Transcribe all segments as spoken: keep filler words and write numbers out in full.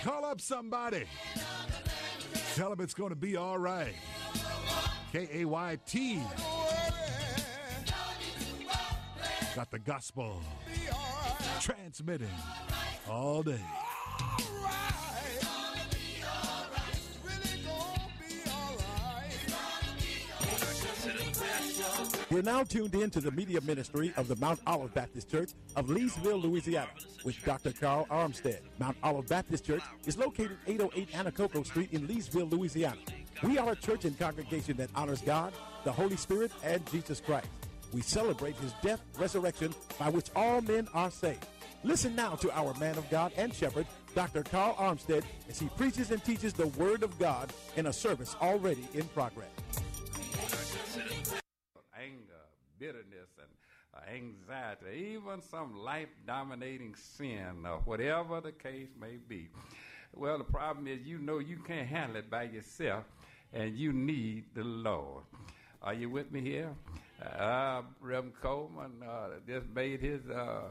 Call up somebody. Tell them it's going to be all right. K A Y T. Got the gospel transmitting all day. You're now tuned in to the media ministry of the Mount Olive Baptist Church of Leesville, Louisiana, with Doctor Carl Armstead. Mount Olive Baptist Church is located eight oh eight Anacoco Street in Leesville, Louisiana. We are a church and congregation that honors God, the Holy Spirit, and Jesus Christ. We celebrate his death, resurrection, by which all men are saved. Listen now to our man of God and shepherd, Doctor Carl Armstead, as he preaches and teaches the Word of God in a service already in progress. Anger, bitterness, and uh, anxiety, even some life-dominating sin, or whatever the case may be. Well, the problem is, you know you can't handle it by yourself, and you need the Lord. Are you with me here? Uh, Reverend Coleman uh, just made his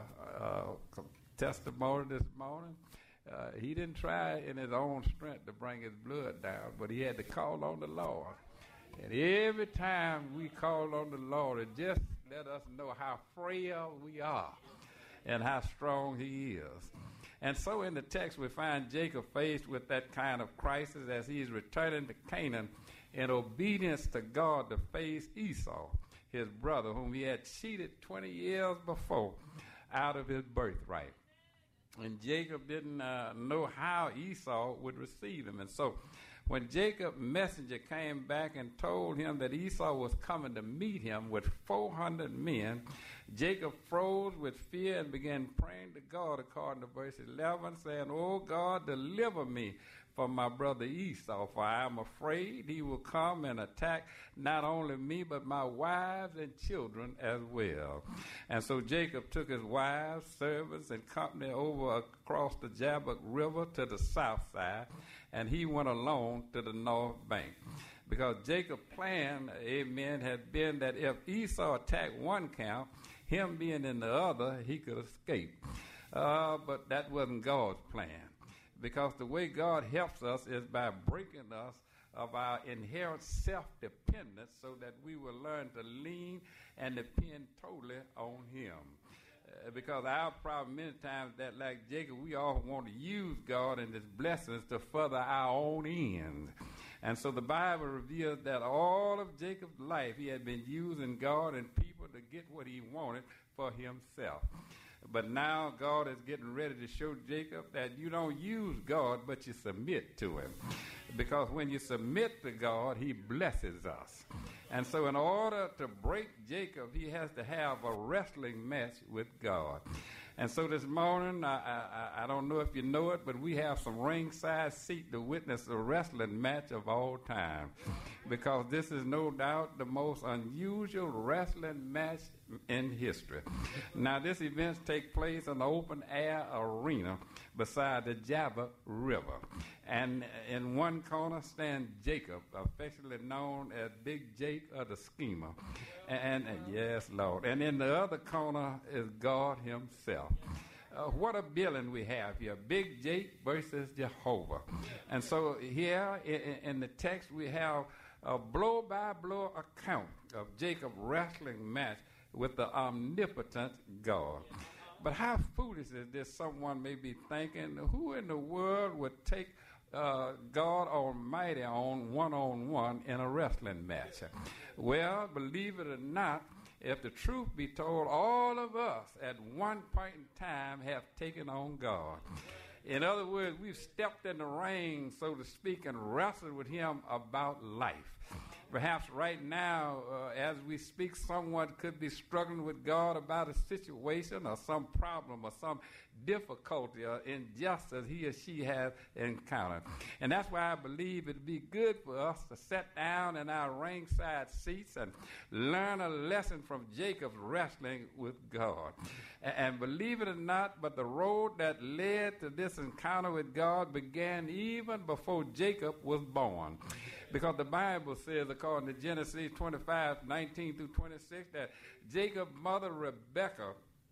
uh, uh, testimony this morning. Uh, he didn't try in his own strength to bring his blood down, but he had to call on the Lord. And every time we call on the Lord, it just let us know how frail we are and how strong he is. And so in the text, we find Jacob faced with that kind of crisis as he's returning to Canaan in obedience to God to face Esau, his brother, whom he had cheated twenty years before out of his birthright. And Jacob didn't uh, know how Esau would receive him. And so when Jacob's messenger came back and told him that Esau was coming to meet him with four hundred men, Jacob froze with fear and began praying to God according to verse eleven, saying, "Oh God, deliver me from my brother Esau, for I am afraid he will come and attack not only me, but my wives and children as well." And so Jacob took his wives, servants, and company over across the Jabbok River to the south side, and he went alone to the north bank. Because Jacob's plan, amen, had been that if Esau attacked one camp, him being in the other, he could escape. Uh, but that wasn't God's plan. Because the way God helps us is by breaking us of our inherent self-dependence so that we will learn to lean and depend totally on him. Uh, because our problem many times that, like Jacob, we all want to use God and his blessings to further our own ends. And so the Bible reveals that all of Jacob's life he had been using God and people to get what he wanted for himself. But now God is getting ready to show Jacob that you don't use God, but you submit to him. Because when you submit to God, he blesses us. And so in order to break Jacob, he has to have a wrestling match with God. And so this morning, I, I, I don't know if you know it, but we have some ringside seat to witness a wrestling match of all time. Because this is no doubt the most unusual wrestling match in history. Now, this event takes place in an open-air arena beside the Jabbok River. And in one corner stands Jacob, affectionately known as Big Jake or the Schemer. And, and yes, Lord. And in the other corner is God himself. Uh, what a billing we have here. Big Jake versus Jehovah. And so here in, in the text we have a blow-by-blow account of Jacob's wrestling match with the omnipotent God. But how foolish is this, someone may be thinking? Who in the world would take uh, God Almighty on one-on-one in a wrestling match? Well, believe it or not, if the truth be told, all of us at one point in time have taken on God. In other words, we've stepped in the ring, so to speak, and wrestled with him about life. Perhaps right now, uh, as we speak, someone could be struggling with God about a situation or some problem or some difficulty or injustice he or she has encountered. And that's why I believe it would be good for us to sit down in our ringside seats and learn a lesson from Jacob's wrestling with God. And, and believe it or not, but the road that led to this encounter with God began even before Jacob was born. Because the Bible says, according to Genesis twenty-five, nineteen through twenty-six, that Jacob's mother Rebekah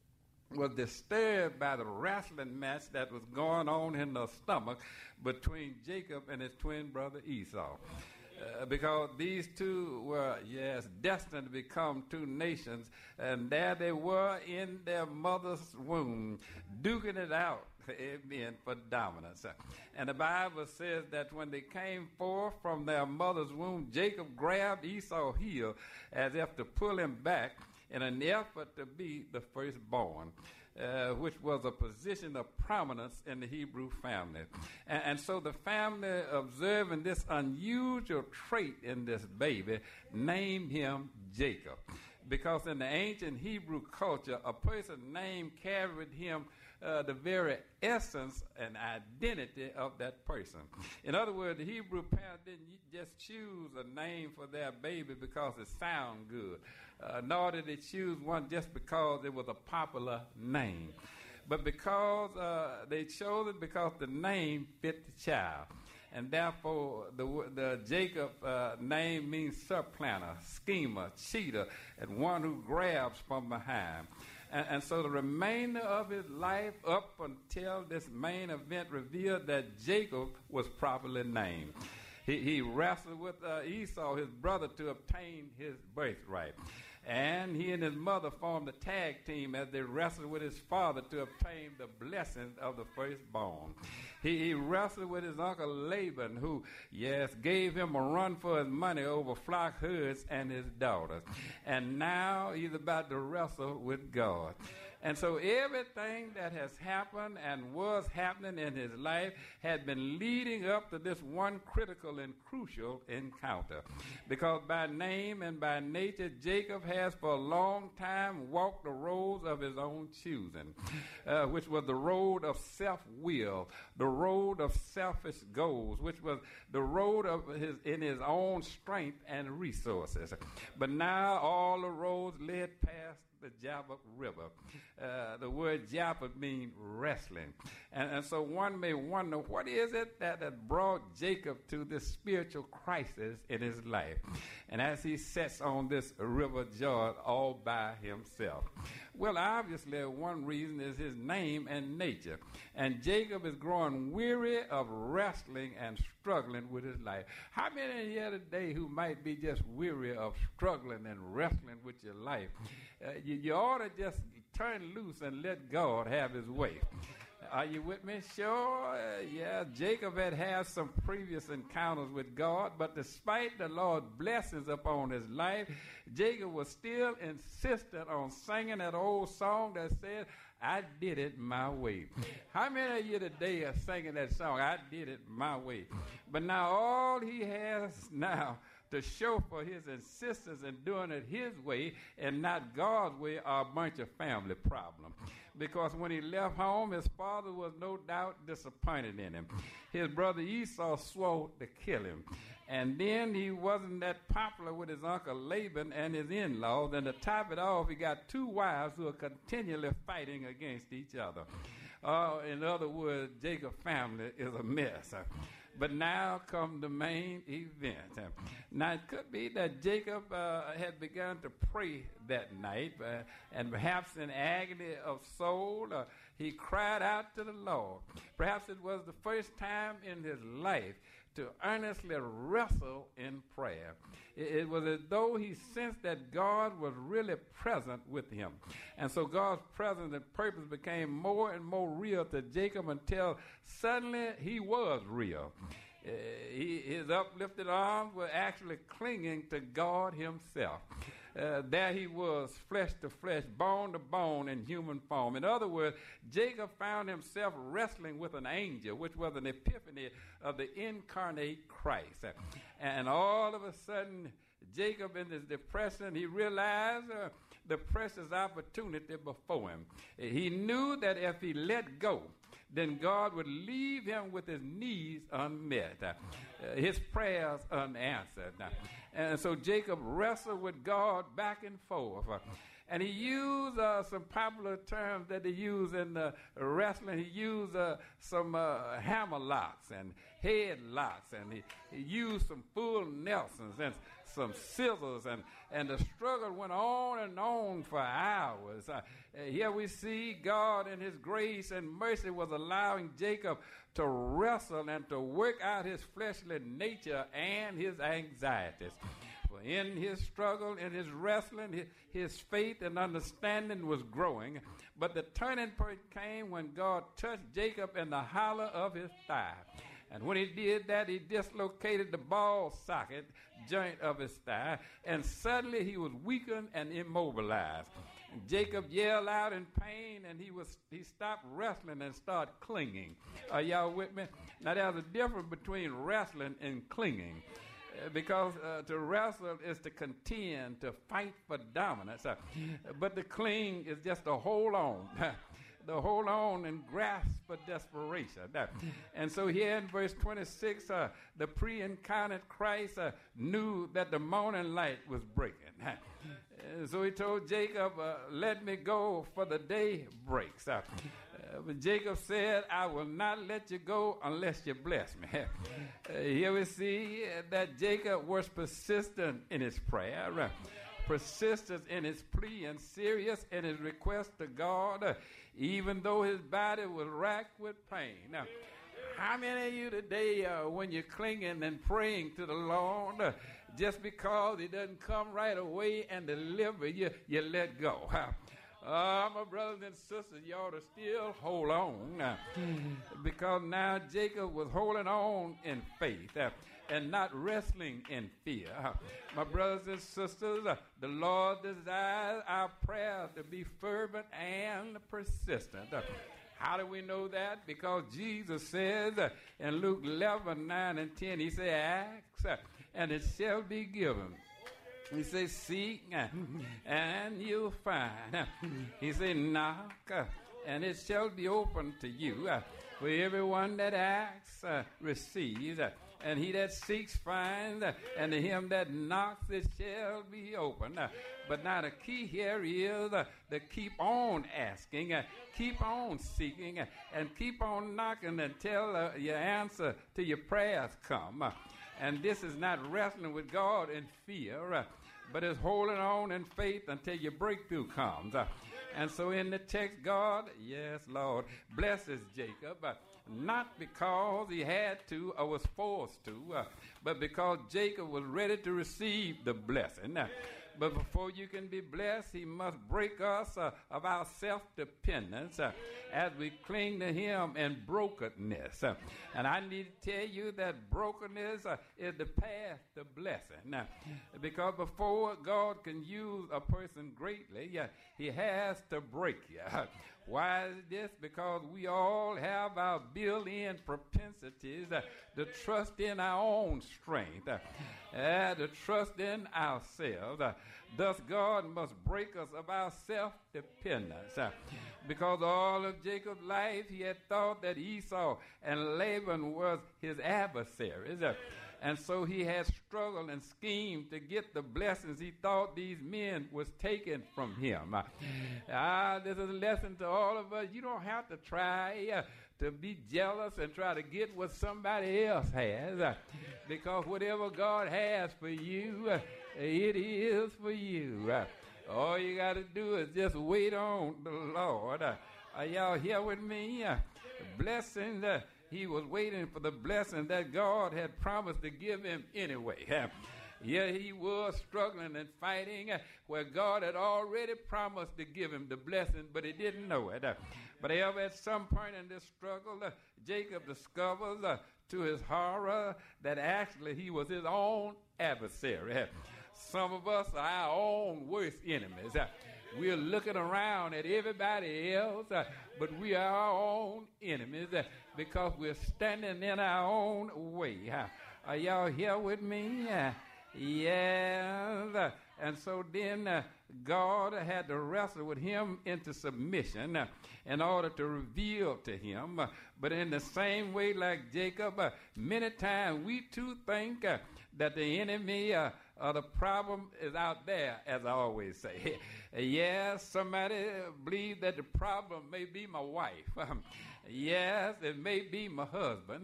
was disturbed by the wrestling match that was going on in the stomach between Jacob and his twin brother Esau. Uh, because these two were, yes, destined to become two nations, and there they were in their mother's womb, duking it out, amen, for dominance. And the Bible says that when they came forth from their mother's womb, Jacob grabbed Esau's heel as if to pull him back in an effort to be the firstborn. Uh, which was a position of prominence in the Hebrew family. And, and so the family, observing this unusual trait in this baby, named him Jacob. Because in the ancient Hebrew culture, a person's name carried him uh, the very essence and identity of that person. In other words, the Hebrew parents didn't just choose a name for their baby because it sounded good, uh, nor did they choose one just because it was a popular name, but because uh, they chose it because the name fit the child. And therefore, the, the Jacob uh, name means supplanter, schemer, cheater, and one who grabs from behind. And, and so the remainder of his life up until this main event revealed that Jacob was properly named. He, he wrestled with uh, Esau, his brother, to obtain his birthright. And he and his mother formed a tag team as they wrestled with his father to obtain the blessing of the firstborn. He, he wrestled with his uncle Laban, who, yes, gave him a run for his money over flock herds and his daughters. And now he's about to wrestle with God. And so everything that has happened and was happening in his life had been leading up to this one critical and crucial encounter. Because by name and by nature, Jacob has for a long time walked the roads of his own choosing, uh, which was the road of self-will, the road of selfish goals, which was the road of his in his own strength and resources. But now all the roads led past the Jabbok River. Uh, the word Jabbok means wrestling. And, and so one may wonder, what is it that, that brought Jacob to this spiritual crisis in his life? And as he sits on this river Jordan all by himself. Well, obviously, one reason is his name and nature. And Jacob is growing weary of wrestling and struggling with his life. How many here today who might be just weary of struggling and wrestling with your life? Uh, you, you ought to just turn loose and let God have his way. Are you with me? Sure. Uh, yeah, Jacob had had some previous encounters with God, but despite the Lord's blessings upon his life, Jacob was still insistent on singing that old song that said, I did it my way. How many of you today are singing that song, I did it my way? But now all he has now to show for his insistence in doing it his way and not God's way are a bunch of family problems. Because when he left home, his father was no doubt disappointed in him. His brother Esau swore to kill him. And then he wasn't that popular with his uncle Laban and his in-laws. And to top it off, he got two wives who are continually fighting against each other. Uh, in other words, Jacob's family is a mess. But now come the main event. Now, it could be that Jacob uh, had begun to pray that night, uh, and perhaps in agony of soul, uh, he cried out to the Lord. Perhaps it was the first time in his life to earnestly wrestle in prayer. It, it was as though he sensed that God was really present with him. And so God's presence and purpose became more and more real to Jacob until suddenly he was real. Uh, he, his uplifted arms were actually clinging to God himself. Uh, there he was, flesh to flesh, bone to bone in human form. In other words, Jacob found himself wrestling with an angel, which was an epiphany of the incarnate Christ. And all of a sudden, Jacob, in his depression, he realized uh, the precious opportunity before him. He knew that if he let go, then God would leave him with his needs unmet, uh, his prayers unanswered. Uh, and so Jacob wrestled with God back and forth. Uh, And he used uh, some popular terms that they use in uh, wrestling. He used uh, some uh, hammer locks and head locks, and he, he used some full Nelsons and some scissors, and, and the struggle went on and on for hours. Uh, here we see God in his grace and mercy was allowing Jacob to wrestle and to work out his fleshly nature and his anxieties. For in his struggle, in his wrestling, his, his faith and understanding was growing. But the turning point came when God touched Jacob in the hollow of his thigh. And when he did that, he dislocated the ball socket joint of his thigh, and suddenly he was weakened and immobilized. And Jacob yelled out in pain, and he was he stopped wrestling and started clinging. Are y'all with me? Now, there's a difference between wrestling and clinging. Because uh, to wrestle is to contend, to fight for dominance. Uh, but to cling is just to hold on. To hold on and grasp for desperation. Uh, and so here in verse twenty-six, uh, the pre-incarnate Christ uh, knew that the morning light was breaking. Uh, so he told Jacob, uh, let me go for the day breaks. Uh, Uh, but Jacob said, I will not let you go unless you bless me. Uh, here we see uh, that Jacob was persistent in his prayer, uh, persistent in his plea, and serious in his request to God, uh, even though his body was racked with pain. Now, how many of you today, uh, when you're clinging and praying to the Lord, uh, just because he doesn't come right away and deliver you, you let go? Uh, Uh, my brothers and sisters, you ought to still hold on uh, because now Jacob was holding on in faith uh, and not wrestling in fear. Uh, my brothers and sisters, uh, the Lord desires our prayer to be fervent and persistent. Uh, how do we know that? Because Jesus says uh, in Luke eleven, nine and ten, he said, ask uh, and it shall be given. He says, seek, uh, and you'll find. Uh, he said, knock, uh, and it shall be open to you. Uh, for everyone that asks, uh, receives, uh, and he that seeks finds, uh, and to him that knocks it shall be open. Uh, but now the key here is uh, to keep on asking, uh, keep on seeking, uh, and keep on knocking until uh, your answer to your prayers come. Uh, and this is not wrestling with God in fear, uh, but it's holding on in faith until your breakthrough comes. Uh, and so in the text, God, yes, Lord, blesses Jacob, uh, not because he had to or was forced to, uh, but because Jacob was ready to receive the blessing. Uh, but before you can be blessed, he must break us uh, of our self-dependence uh, as we cling to him in brokenness. Uh, and I need to tell you that brokenness uh, is the path to blessing. Uh, because before God can use a person greatly, uh, he has to break you. Uh, Why is this? Because we all have our built-in propensities uh, to trust in our own strength, uh, uh, to trust in ourselves. Uh, thus, God must break us of our self-dependence. Uh, because all of Jacob's life, he had thought that Esau and Laban was his adversaries. Uh, And so he had struggled and schemed to get the blessings he thought these men was taken from him. Uh, ah, this is a lesson to all of us. You don't have to try uh, to be jealous and try to get what somebody else has. Uh, because whatever God has for you, uh, it is for you. Uh, all you got to do is just wait on the Lord. Uh, are y'all here with me? Uh, blessings. Uh, He was waiting for the blessing that God had promised to give him anyway. Yeah, he was struggling and fighting uh, where God had already promised to give him the blessing, but he didn't know it. Uh, but however, at some point in this struggle, uh, Jacob discovers uh, to his horror that actually he was his own adversary. Uh, some of us are our own worst enemies. Uh, We're looking around at everybody else, uh, but we are our own enemies uh, because we're standing in our own way. Uh, are y'all here with me? Uh, yes. Uh, and so then uh, God had to wrestle with him into submission uh, in order to reveal to him. Uh, but in the same way like Jacob, uh, many times we too think uh, that the enemy uh, Uh, the problem is out there, as I always say. Yes, somebody believes that the problem may be my wife. Yes, it may be my husband.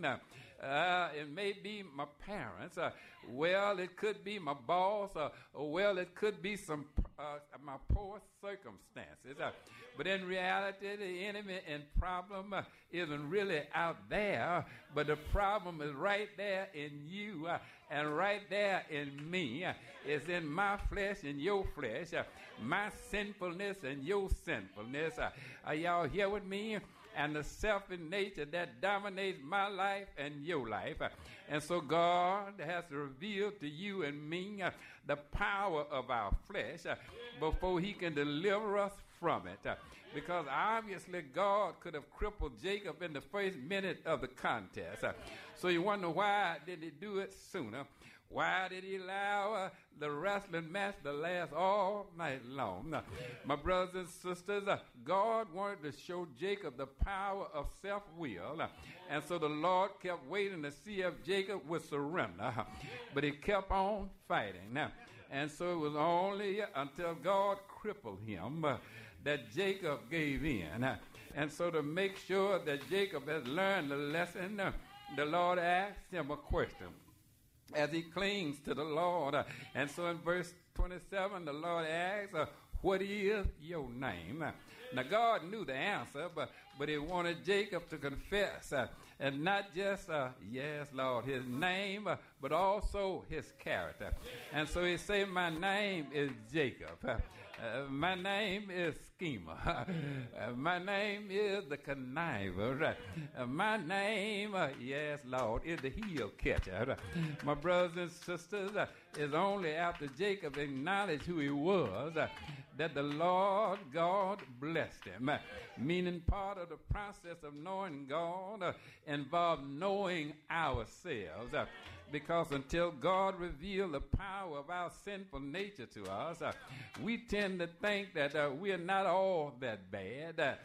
Uh, it may be my parents. Uh, well, it could be my boss. Uh, well, it could be some uh, my poor circumstances. Uh, but in reality, the enemy and problem uh, isn't really out there, but the problem is right there in you uh, and right there in me. Uh, it's in my flesh and your flesh, uh, my sinfulness and your sinfulness. Uh, are y'all here with me? And the selfish nature that dominates my life and your life. Uh, and so God has revealed to you and me uh, the power of our flesh uh, before he can deliver us from it. Uh, because obviously God could have crippled Jacob in the first minute of the contest. Uh, so you wonder, why did he do it sooner? Why did he allow uh, the wrestling match to last all night long? Uh, my brothers and sisters, uh, God wanted to show Jacob the power of self-will. Uh, and so the Lord kept waiting to see if Jacob would surrender. Uh, but he kept on fighting. Uh, and so it was only until God crippled him uh, that Jacob gave in. Uh, and so to make sure that Jacob has learned the lesson, uh, the Lord asked him a question as he clings to the Lord. Uh, and so in verse twenty-seven, the Lord asks, uh, what is your name? Uh, now, God knew the answer, but, but he wanted Jacob to confess, uh, and not just, uh, yes, Lord, his name, uh, but also his character. And so he said, my name is Jacob. Uh, Uh, my name is Schemer. uh, my name is the Conniver. Uh, my name, uh, yes, Lord, is the heel catcher. Uh, my brothers and sisters, uh, is only after Jacob acknowledged who he was uh, that the Lord God blessed him. Uh, meaning part of the process of knowing God uh, involved knowing ourselves. Uh, Because until God revealed the power of our sinful nature to us, uh, we tend to think that uh, we're not all that bad. Uh,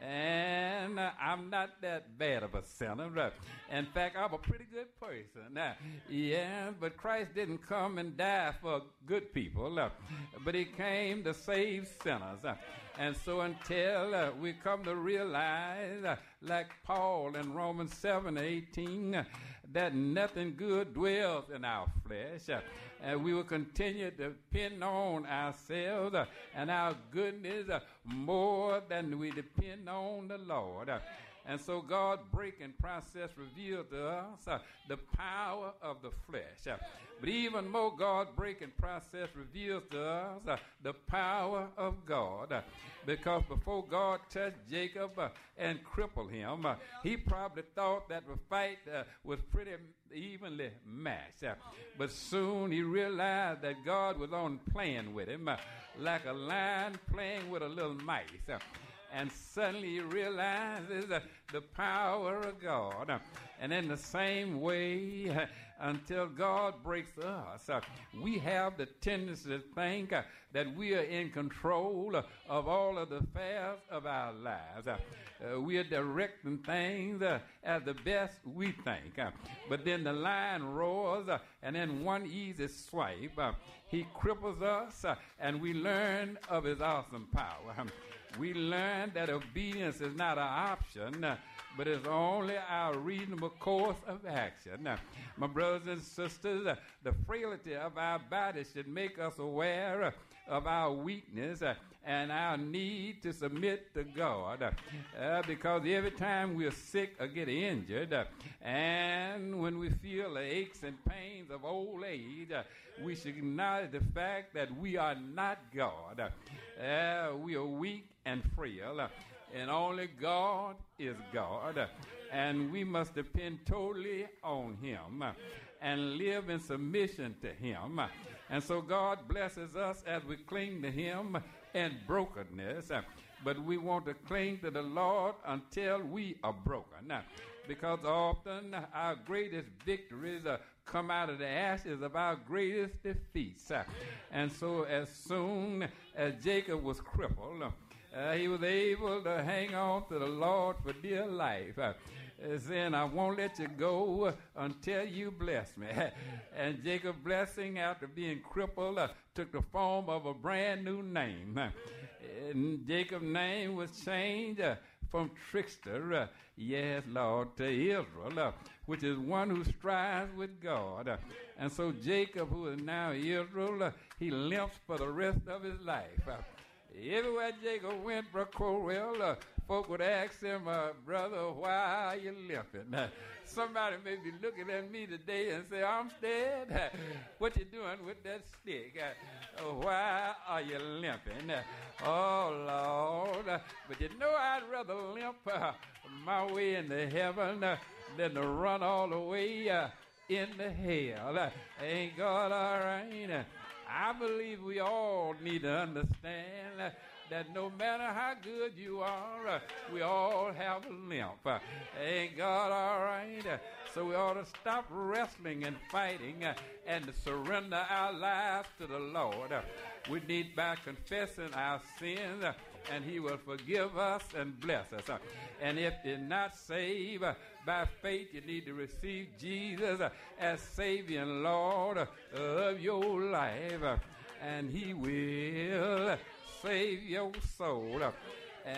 and uh, I'm not that bad of a sinner. Uh, in fact, I'm a pretty good person. Uh, yeah, but Christ didn't come and die for good people, uh, but he came to save sinners. Uh, and so until uh, we come to realize, uh, like Paul in Romans seven eighteen, uh, that nothing good dwells in our flesh, uh, and we will continue to depend on ourselves uh, and our goodness uh, more than we depend on the Lord. Uh, and so God's breaking process revealed to us uh, the power of the flesh. Uh, but even more, God's breaking process reveals to us uh, the power of God. Uh, because before God touched Jacob uh, and crippled him, uh, he probably thought that the fight uh, was pretty evenly matched. Uh, but soon he realized that God was on playing with him, uh, like a lion playing with a little mice. Uh, And suddenly he realizes uh, the power of God. Uh, and in the same way, uh, until God breaks us, uh, we have the tendency to think uh, that we are in control uh, of all of the affairs of our lives. Uh, uh, we are directing things uh, as the best we think. Uh, but then the lion roars, uh, and in one easy swipe, uh, he cripples us, uh, and we learn of his awesome power. Um, We learn that obedience is not an option, uh, but it's only our reasonable course of action. Uh, my brothers and sisters, uh, the frailty of our body should make us aware uh, of our weakness uh, and our need to submit to God. Uh, uh, because every time we're sick or get injured, uh, and when we feel the aches and pains of old age, uh, we should acknowledge the fact that we are not God. Uh, we are weak and frail, uh, and only God is God. Uh, and we must depend totally on him uh, and live in submission to him. Uh, and so God blesses us as we cling to him in brokenness. Uh, but we want to cling to the Lord until we are broken. Uh, because often our greatest victories uh, come out of the ashes of our greatest defeats. Uh, and so as soon as Jacob was crippled, uh, he was able to hang on to the Lord for dear life. Uh, saying, I won't let you go until you bless me. And Jacob's blessing, after being crippled, uh, took the form of a brand new name. And Jacob's name was changed uh, from trickster, uh, yes, Lord, to Israel, uh, which is one who strives with God. Uh, and so Jacob, who is now Israel, uh, he limps for the rest of his life. Uh, everywhere Jacob went, Brother Corwell, uh, folk would ask him, uh, brother, why are you limping? Uh, somebody may be looking at me today and say, Armstead, uh, what you doing with that stick? Uh, uh, why are you limping? Uh, oh, Lord. Uh, but you know, I'd rather limp uh, my way into heaven uh, than to run all the way uh, into hell. Uh, ain't God all right? Uh, I believe we all need to understand uh, that no matter how good you are, uh, we all have a limp. Uh, ain't God all right? Uh, so we ought to stop wrestling and fighting uh, and to surrender our lives to the Lord. Uh, we need by confessing our sins, uh, and he will forgive us and bless us. Uh, and if you're not saved uh, by faith, you need to receive Jesus uh, as Savior and Lord uh, of your life, uh, and he will save your soul. Uh,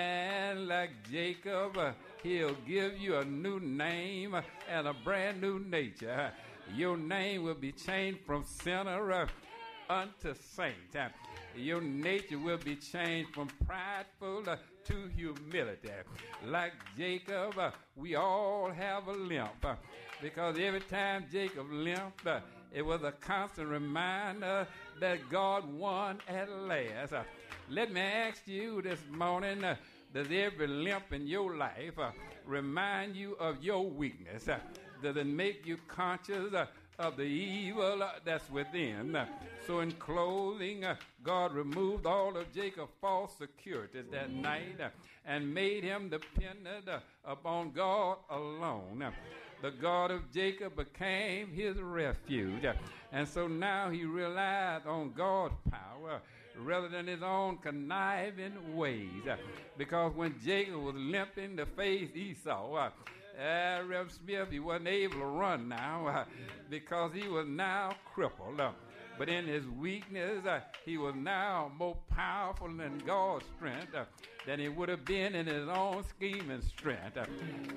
and like Jacob, uh, he'll give you a new name uh, and a brand new nature. Uh, your name will be changed from sinner uh, unto saint. Uh, your nature will be changed from prideful uh, to humility. Like Jacob, uh, we all have a limp, uh, because every time Jacob limped, uh, it was a constant reminder that God won at last. Uh, let me ask you this morning, uh, does every limp in your life uh, remind you of your weakness? Uh, does it make you conscious uh, of the evil uh, that's within? Uh, so in closing, uh, God removed all of Jacob's false securities that night uh, and made him dependent uh, upon God alone. Uh, the God of Jacob became his refuge. Uh, and so now he relied on God's power rather than his own conniving ways. Uh, because when Jacob was limping to face Esau, uh, Uh, Reverend Smith, he wasn't able to run now uh, because he was now crippled. Uh, but in his weakness, uh, he was now more powerful than God's strength uh, than he would have been in his own scheming strength. Uh,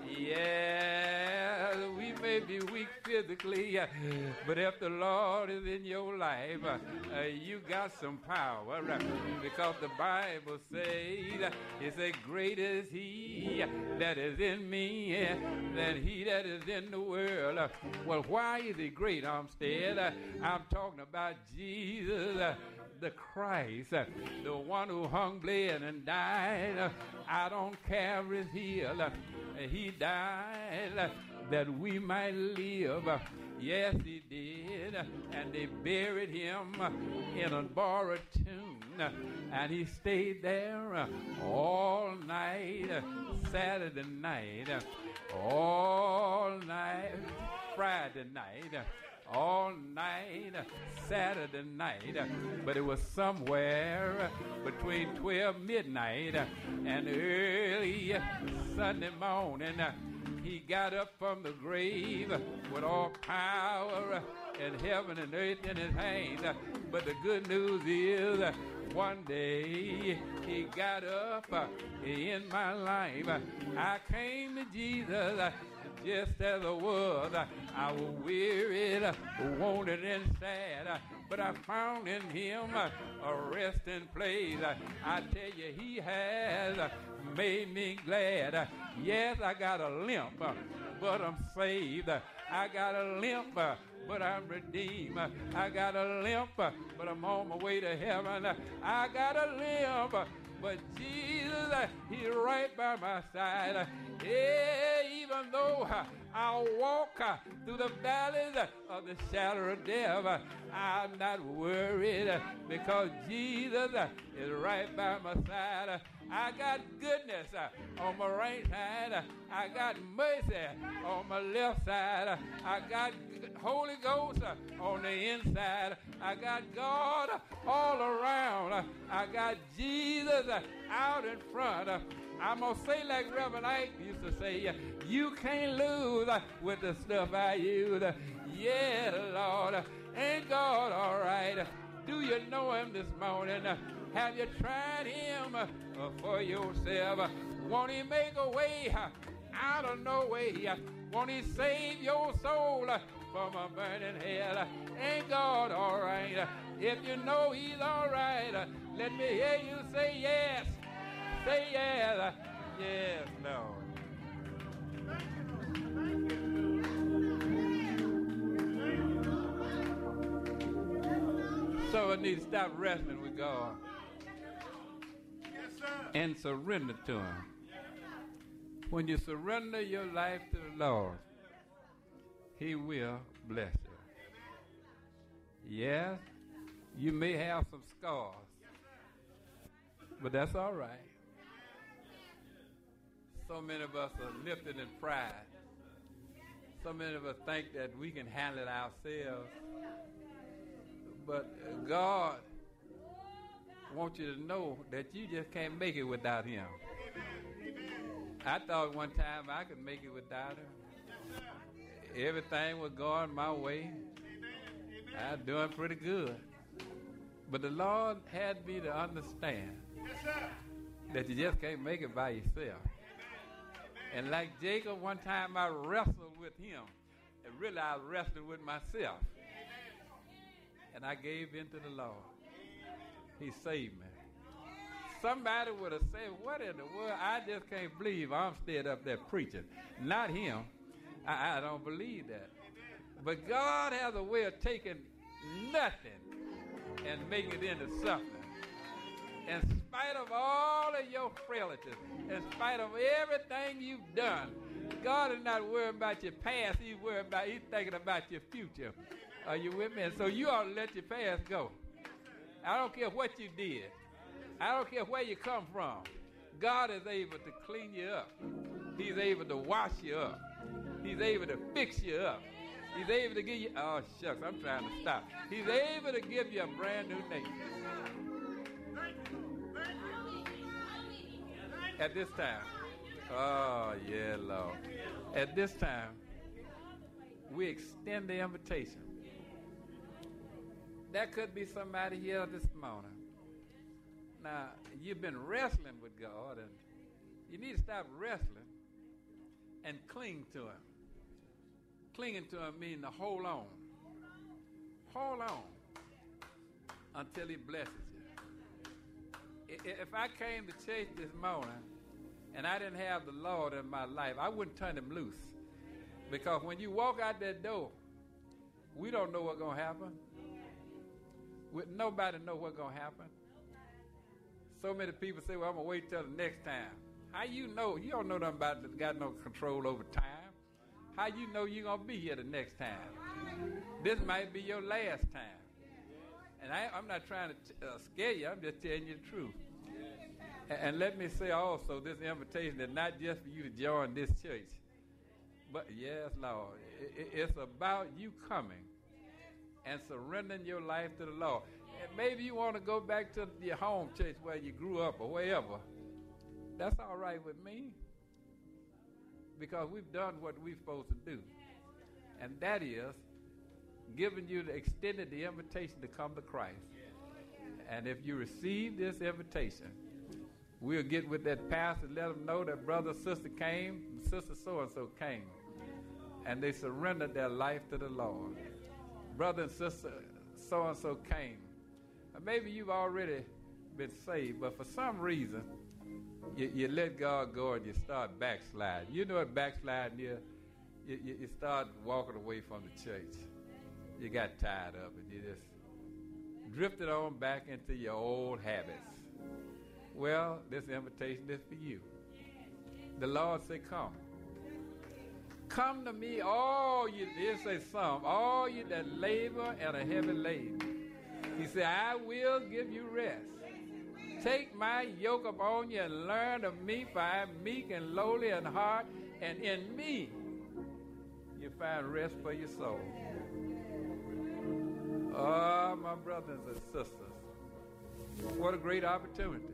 yeah, we may be weak physically, uh, but if the Lord is in your life, uh, uh, you got some power uh, because the Bible says, uh, it says, great is he that is in me uh, than he that is in the world. Uh, well, why is he great, Armstead? Uh, I'm talking about Jesus, uh, the Christ, uh, the one who hung, bled, and died uh, out on Calvary's hill. Uh, he died uh, that we might live. Uh, yes, he did. Uh, and they buried him uh, in a borrowed tomb. Uh, and he stayed there uh, all night, uh, Saturday night, uh, all night, Friday night, uh, all night, Saturday night, but it was somewhere between twelve midnight and early Sunday morning. He got up from the grave with all power in heaven and earth in his hands. But the good news is, one day he got up in my life. I came to Jesus just as I was. I was wearied, wanted, and sad, but I found in him a resting place. I tell you, he has made me glad. Yes, I got a limp, but I'm saved. I got a limp, but I'm redeemed. I got a limp, but I'm on my way to heaven. I got a limp, but Jesus, he's right by my side. Yeah, even though I'll walk through the valleys of the shadow of death, I'm not worried because Jesus is right by my side. I got goodness on my right side. I got mercy on my left side. I got Holy Ghost on the inside. I got God all around. I got Jesus out in front. I'm going to say like Reverend Ike used to say, You can't lose uh, with the stuff I use. Uh, yeah, Lord. Uh, ain't God all right? Uh, do you know him this morning? Uh, have you tried him uh, uh, for yourself? Uh, won't he make a way uh, out of no way? Uh, won't he save your soul uh, from a burning hell? Uh, ain't God all right? Uh, if you know he's all right, uh, let me hear you say yes. Say yes. Uh, yes, Lord. So I need to stop wrestling with God and surrender to him. When you surrender your life to the Lord, he will bless you. Yes, you may have some scars, but that's all right. So many of us are lifted in pride. So many of us think that we can handle it ourselves. But God wants you to know that you just can't make it without him. I thought one time I could make it without him. Everything was going my way. I was doing pretty good. But the Lord had me to understand that you just can't make it by yourself. And like Jacob, one time I wrestled with him. And really I was wrestling with myself. And I gave in to the Lord. He saved me. Somebody would have said, what in the world? I just can't believe I'm still up there preaching. Not him. I, I don't believe that. But God has a way of taking nothing and making it into something. In spite of all of your frailties, in spite of everything you've done, God is not worried about your past. He's worried about, he's thinking about your future. Are you with me? And so you ought to let your past go. I don't care what you did. I don't care where you come from. God is able to clean you up. He's able to wash you up. He's able to fix you up. He's able to give you, oh shucks, I'm trying to stop. He's able to give you a brand new name. At this time, oh yeah, Lord. At this time, we extend the invitation. There could be somebody here this morning. Now, you've been wrestling with God, and you need to stop wrestling and cling to him. Clinging to him means to hold on. Hold on until he blesses you. If I came to church this morning and I didn't have the Lord in my life, I wouldn't turn him loose. Because when you walk out that door, we don't know what's going to happen. Nobody know what's going to happen. So many people say, well, I'm going to wait till the next time. How you know? You don't know nothing about it. Got no control over time. How you know you're going to be here the next time? This might be your last time. And I, I'm not trying to uh, scare you. I'm just telling you the truth. And, and let me say also, this invitation is not just for you to join this church. But yes, Lord, it, it's about you coming and surrendering your life to the Lord. And maybe you want to go back to your home church where you grew up or wherever. That's all right with me. Because we've done what we're supposed to do. And that is giving you the extended the invitation to come to Christ. And if you receive this invitation, we'll get with that pastor and let them know that brother or sister came, sister so-and-so came. And they surrendered their life to the Lord. Brother and sister so-and-so came. And maybe you've already been saved, but for some reason, you, you let God go and you start backsliding. You know what backsliding is? You, you, you start walking away from the church. You got tired of it. You just drifted on back into your old habits. Well, this invitation is for you. The Lord said, come. Come to me, all you, it say some, all you that labor and are heavy laden. He said, I will give you rest. Take my yoke upon you and learn of me, for I am meek and lowly in heart, and in me you find rest for your soul. Oh, my brothers and sisters, what a great opportunity.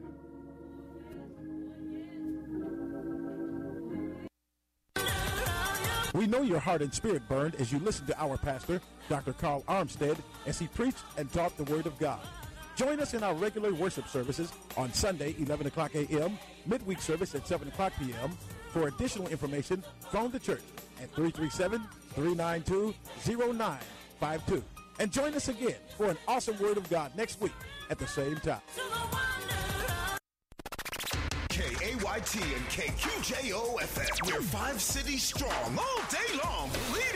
We know your heart and spirit burned as you listened to our pastor, Doctor Carl Armstead, as he preached and taught the Word of God. Join us in our regular worship services on Sunday, eleven o'clock a.m., midweek service at seven o'clock p.m. For additional information, phone the church at three three seven, three nine two, zero nine five two. And join us again for an awesome Word of God next week at the same time. K A Y T and K Q J O F M. We're five cities strong all day long. Leading